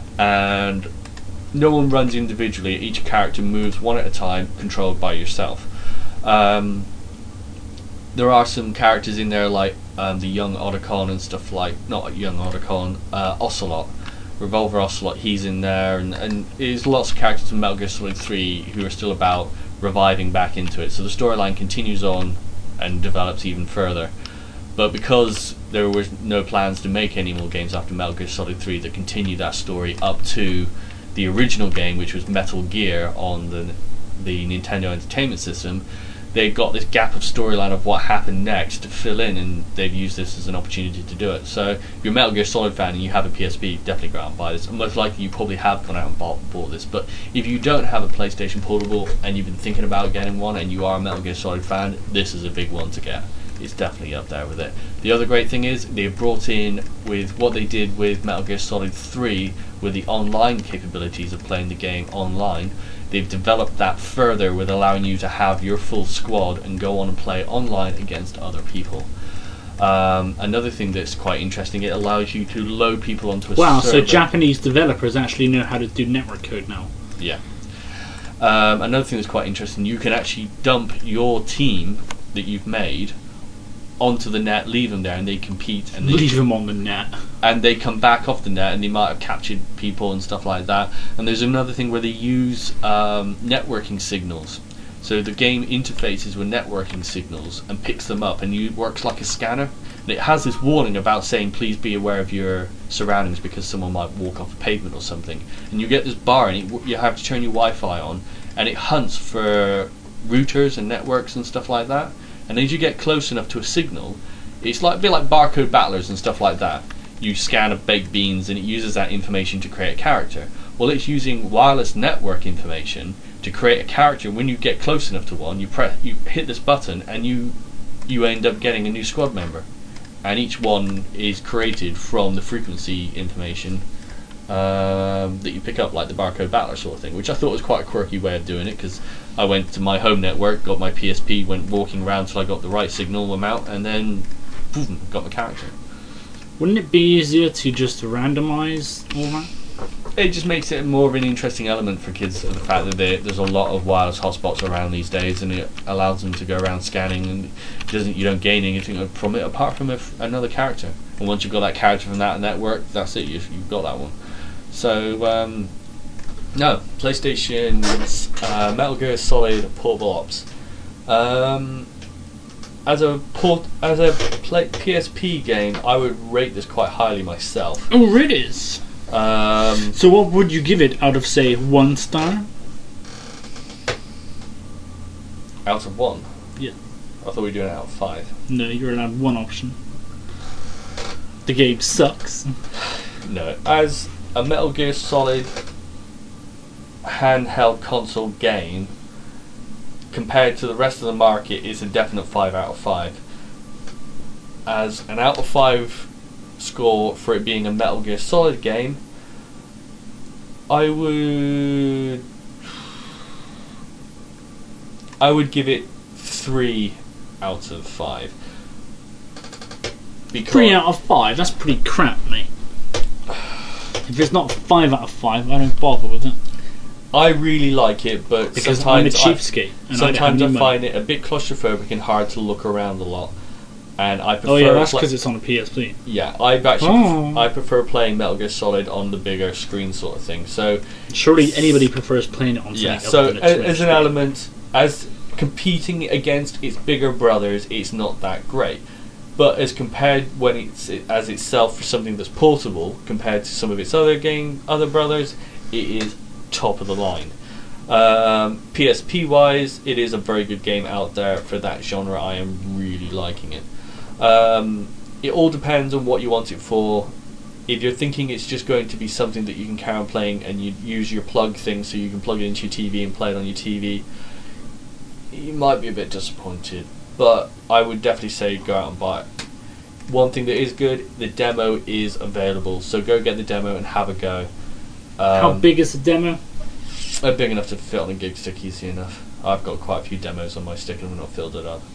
and no one runs individually. Each character moves one at a time, controlled by yourself. Um, there are some characters in there like um, the young Otacon and stuff like, not young Otacon, uh, Ocelot, Revolver Ocelot, he's in there, and, and there's lots of characters in Metal Gear Solid three who are still about reviving back into it, so the storyline continues on and develops even further. But because there was no plans to make any more games after Metal Gear Solid three that continue that story up to the original game, which was Metal Gear on the the Nintendo Entertainment System, they've got this gap of storyline of what happened next to fill in, and they've used this as an opportunity to do it. So if you're a Metal Gear Solid fan and you have a P S P, definitely go out and buy this. And most likely you probably have gone out and bought, bought this. But if you don't have a PlayStation Portable and you've been thinking about getting one and you are a Metal Gear Solid fan, this is a big one to get. It's definitely up there with it. The other great thing is they've brought in, with what they did with Metal Gear Solid three, with the online capabilities of playing the game online, they've developed that further with allowing you to have your full squad and go on and play online against other people. Um, another thing that's quite interesting, it allows you to load people onto a wow, server. so Japanese developers actually know how to do network code now. Yeah. Um, another thing that's quite interesting, you can actually dump your team that you've made onto the net, leave them there, and they compete, and they leave them on the net, and they come back off the net, and they might have captured people and stuff like that. And there's another thing where they use um, networking signals, so the game interfaces with networking signals and picks them up, and it works like a scanner, and it has this warning about saying please be aware of your surroundings because someone might walk off a pavement or something, and you get this bar, and it, you have to turn your Wi-Fi on, and it hunts for routers and networks and stuff like that. And as you get close enough to a signal, it's like a bit like barcode battlers and stuff like that. You scan a baked beans and it uses that information to create a character. Well, it's using wireless network information to create a character. When you get close enough to one, you press, you hit this button, and you you end up getting a new squad member. And each one is created from the frequency information um, that you pick up, like the barcode battler sort of thing, which I thought was quite a quirky way of doing it, because I went to my home network, got my P S P, went walking around till I got the right signal amount, and then boom, got my character. Wouldn't it be easier to just randomize all that? It just makes it more of an interesting element for kids, for the fact that they, there's a lot of wireless hotspots around these days, and it allows them to go around scanning, and it doesn't you don't gain anything from it apart from a, another character. And once you've got that character from that network, that's it. You've, you've got that one. So. Um, No, PlayStation's uh, Metal Gear Solid Portable Ops. Um, as a port, as a play, P S P game, I would rate this quite highly myself. Oh, it is. Um, so, what would you give it out of, say, one star? Out of one. Yeah. I thought we were doing it out of five. No, you're allowed one option. The game sucks. No, as a Metal Gear Solid handheld console game, compared to the rest of the market, it's a definite five out of five. As an out of five score for it being a Metal Gear Solid game, I would I would give it three out of five. Because three out of five? That's pretty crap, mate. If it's not five out of five, I don't bother with it. I really like it, but because sometimes I'm a cheapskate. I, sometimes I, I find it a bit claustrophobic and hard to look around a lot. And I prefer. Oh yeah, that's because it's on a P S P. Yeah, I've actually oh. pref- I prefer playing Metal Gear Solid on the bigger screen, sort of thing. So surely anybody prefers playing it on something yeah. other So than a as, Switch as an element, as competing against its bigger brothers, it's not that great. But as compared when it's it, as itself for something that's portable, compared to some of its other game other brothers, it is top of the line. Um, P S P wise, it is a very good game out there for that genre. I am really liking it. Um, it all depends on what you want it for. if you're thinking it's just going to be something that you can carry on playing and you use your plug thing so you can plug it into your T V and play it on your T V, you might be a bit disappointed. But I would definitely say go out and buy it. One thing that is good, the demo is available, so go get the demo and have a go. Um, How big is the demo? Uh, big enough to fit on a gig stick, easy enough. I've got quite a few demos on my stick and I've not filled it up.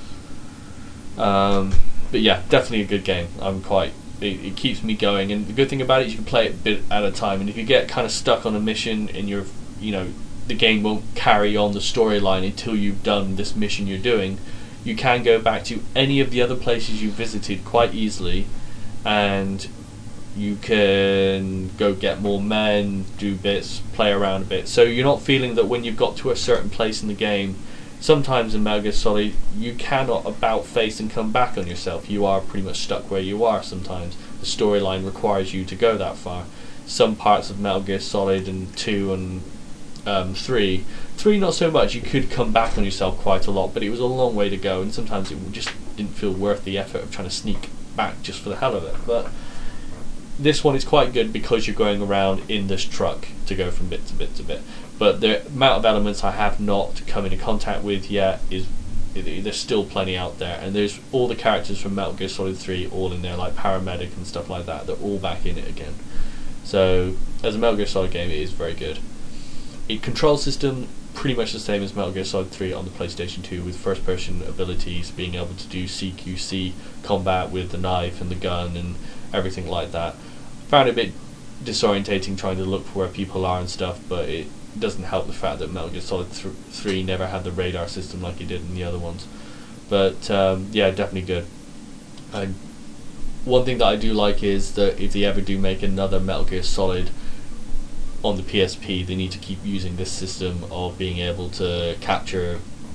Um, but yeah, definitely a good game. I'm quite. It, it keeps me going, and the good thing about it is you can play it a bit at a time. And if you get kind of stuck on a mission and you're, you know, the game won't carry on the storyline until you've done this mission you're doing, you can go back to any of the other places you visited quite easily, and you can go get more men, do bits, play around a bit. So you're not feeling that when you've got to a certain place in the game, sometimes in Metal Gear Solid, you cannot about face and come back on yourself. You are pretty much stuck where you are sometimes. The storyline requires you to go that far. Some parts of Metal Gear Solid and two and um, three, three not so much, you could come back on yourself quite a lot, but it was a long way to go, and sometimes it just didn't feel worth the effort of trying to sneak back just for the hell of it. But this one is quite good because you're going around in this truck to go from bit to bit to bit. But the amount of elements I have not come into contact with yet is, there's still plenty out there, and there's all the characters from Metal Gear Solid three all in there, like paramedic and stuff like that. They're all back in it again. So as a Metal Gear Solid game, it is very good. It control system pretty much the same as Metal Gear Solid three on the PlayStation two, with first person abilities, being able to do C Q C combat with the knife and the gun and everything like that. Found it a bit disorientating trying to look for where people are and stuff, but it doesn't help the fact that Metal Gear Solid th- three never had the radar system like it did in the other ones. But um, yeah, definitely good. And one thing that I do like is that if they ever do make another Metal Gear Solid on the P S P, they need to keep using this system of being able to capture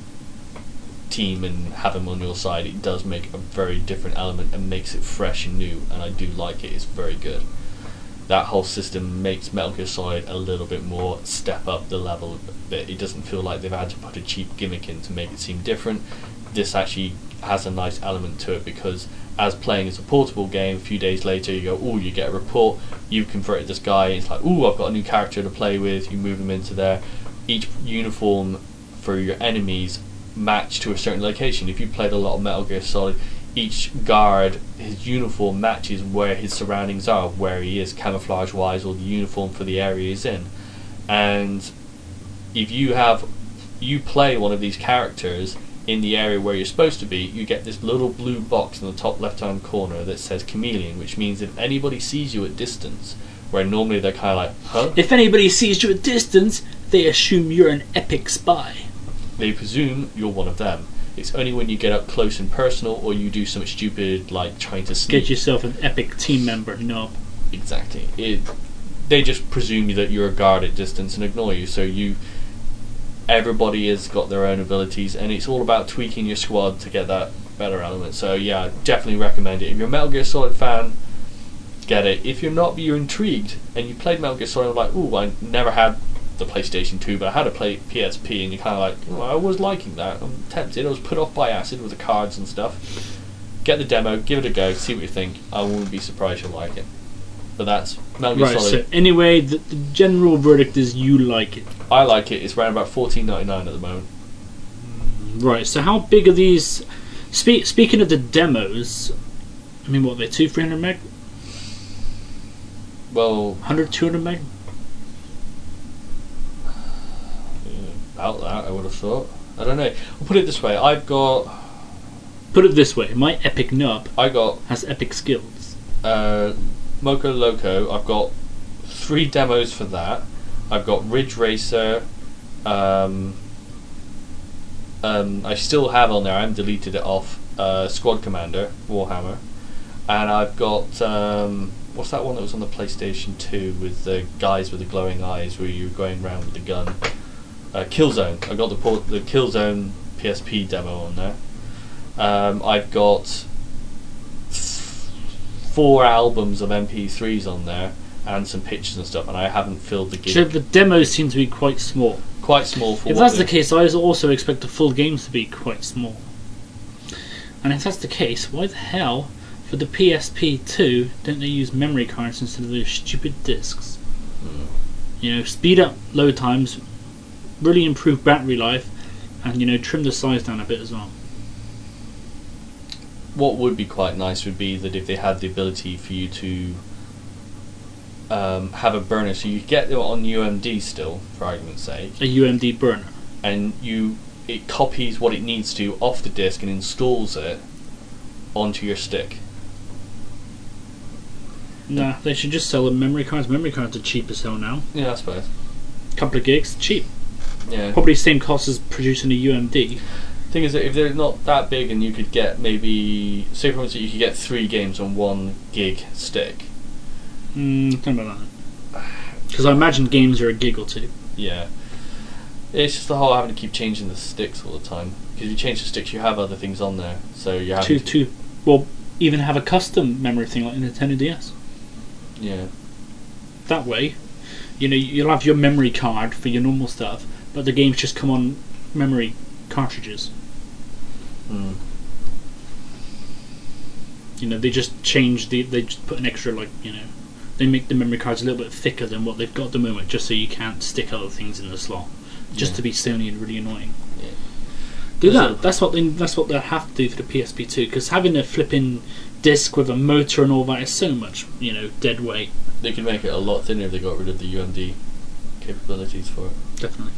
team and have them on your side. It does make a very different element and makes it fresh and new, and I do like it. It's very good. That whole system makes Metal Gear Solid a little bit more step up the level a bit. It doesn't feel like they've had to put a cheap gimmick in to make it seem different. This actually has a nice element to it, because as playing as a portable game, a few days later you go, oh, you get a report, you've converted this guy, and it's like, oh, I've got a new character to play with. You move them into there. Each uniform for your enemies match to a certain location. If you played a lot of Metal Gear Solid, each guard, his uniform matches where his surroundings are, where he is camouflage wise, or the uniform for the area he's in. And if you have you play one of these characters in the area where you're supposed to be, you get this little blue box in the top left hand corner that says Chameleon, which means if anybody sees you at distance, where normally they're kind of like, huh? If anybody sees you at distance, they assume you're an epic spy. They presume you're one of them. It's only when you get up close and personal, or you do something stupid like trying to sneak. Get yourself an epic team member, no. Exactly. It, they just presume that you're a guard at distance and ignore you. So you, everybody has got their own abilities, and it's all about tweaking your squad to get that better element. So yeah, definitely recommend it. If you're a Metal Gear Solid fan, get it. If you're not, but you're intrigued and you played Metal Gear Solid, like, ooh, I never had the PlayStation two, but I had a play P S P, and you're kind of like, oh, I was liking that. I'm tempted. I was put off by acid with the cards and stuff. Get the demo, give it a go, see what you think. I wouldn't be surprised you'll like it. But that's Metal Gear Right, Solid. so anyway, the, the general verdict is you like it. I like it. It's around about fourteen ninety-nine at the moment. Right, so how big are these? Spe- speaking of the demos, I mean, what are they, two, three hundred meg? Well, one hundred, two hundred meg? about that, I would have thought. I don't know. I'll put it this way. I've got... Put it this way, my epic nub I got... has epic skills. Uh, Moco Loco, I've got three demos for that. I've got Ridge Racer. Um, um, I still have on there, I haven't deleted it off, uh, Squad Commander, Warhammer. And I've got... Um, what's that one that was on the PlayStation two with the guys with the glowing eyes where you're going around with the gun? Uh, Killzone. I got the port, the Killzone P S P demo on there. Um, I've got f- four albums of M P threes on there and some pictures and stuff, and I haven't filled the game. So the demos seem to be quite small. Quite small for. If what that's the they- case, I also expect the full games to be quite small. And if that's the case, why the hell For the P S P two, don't they use memory cards instead of those stupid discs? Mm. You know, speed up load times, really improve battery life, and you know, trim the size down a bit as well. What would be quite nice would be that if they had the ability for you to um, have a burner, so you get it on U M D still, for argument's sake, A U M D burner. and you it copies what it needs to off the disk and installs it onto your stick. Nah, they should just sell them memory cards. Memory cards are cheap as hell now. Yeah, I suppose. Couple of gigs, cheap. Yeah. Probably same cost as producing a U M D. Thing is that if they're not that big and you could get maybe, say for instance you could get three games on one gig stick. Hmm, don't know about that. Because I imagine games are a gig or two. Yeah. It's just the whole having to keep changing the sticks all the time. Because you change the sticks, you have other things on there. So you have Two, to. two. Well, even have a custom memory thing like Nintendo D S. Yeah. That way, you know, you'll have your memory card for your normal stuff, but the games just come on memory cartridges. Mm. You know, they just change the. They just put an extra, like, you know, they make the memory cards a little bit thicker than what they've got at the moment, just so you can't stick other things in the slot, just Yeah. to be Sony and really annoying. Yeah. Do There's that. That's what they. That's what they have to do for the P S P two. Because having a flipping disc with a motor and all that is so much, you know, dead weight. They could make it a lot thinner if they got rid of the U M D capabilities for it. Definitely.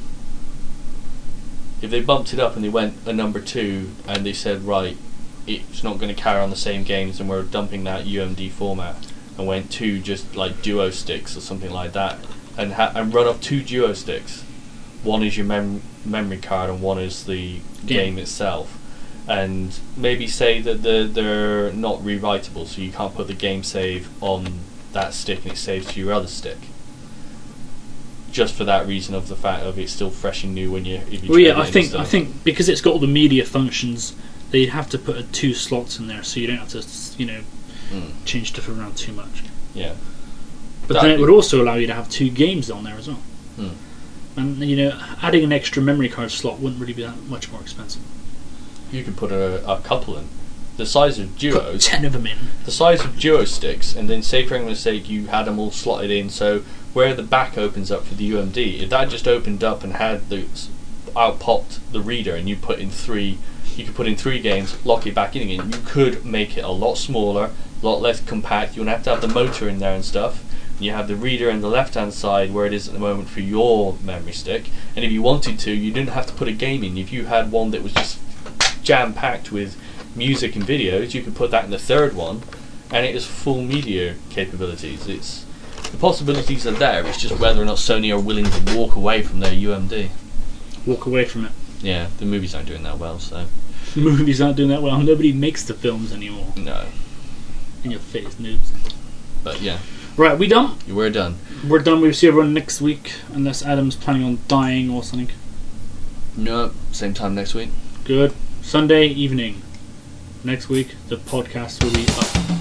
If they bumped it up and they went a number two and they said, right, it's not going to carry on the same games and we're dumping that U M D format, and went to just like duo sticks or something like that, and ha- and run off two duo sticks. One is your mem- memory card and one is the Game. game itself. And maybe say that the, they're not rewritable, so you can't put the game save on that stick and it saves to your other stick. Just for that reason of the fact of it's still fresh and new when you. If you Well, yeah, trade it I in think and stuff. I think because it's got all the media functions, they have to put a two slots in there, so you don't have to, you know, Mm, change stuff around too much. yeah. But That'd then it be- would also allow you to have two games on there as well. Mm. And you know, adding an extra memory card slot wouldn't really be that much more expensive. You could put a, a couple in. The size of Put duos. ten of them in. The size of duo sticks, and then say for argument's sake you had them all slotted in, so where the back opens up for the U M D, if that just opened up and had the out popped the reader and you put in three, you could put in three games, lock it back in again, you could make it a lot smaller, a lot less compact. You wouldn't have to have the motor in there and stuff. You have the reader on the left hand side where it is at the moment for your memory stick, and if you wanted to, you didn't have to put a game in. If you had one that was just jam packed with music and videos, you could put that in the third one, and it has full media capabilities. It's the possibilities are there. It's just whether or not Sony are willing to walk away from their U M D. Walk away from it. Yeah, the movies aren't doing that well, so Movies aren't doing that well. Nobody makes the films anymore. no. In your face, noobs. But yeah, Right, we done? we're done. We're done. We'll see everyone next week, unless Adam's planning on dying or something. No, same time next week. Good. Sunday evening. Next week, the podcast will be up.